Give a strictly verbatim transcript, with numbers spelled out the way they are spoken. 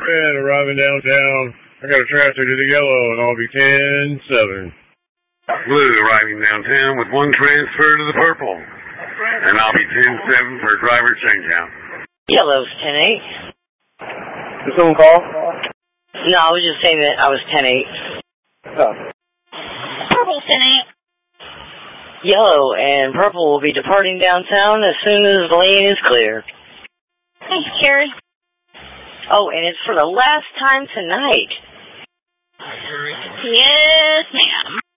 Red arriving downtown. I got a transfer to the yellow, and I'll be ten seven. Blue arriving downtown with one transfer to the purple, and I'll be ten seven for driver changeout. Yellow's ten eight. Did someone call? No, I was just saying that I was ten eight. Oh. Purple ten eight. Yellow and purple will be departing downtown as soon as the lane is clear. Thanks, Carrie. Oh, and it's for the last time tonight. Yes, ma'am.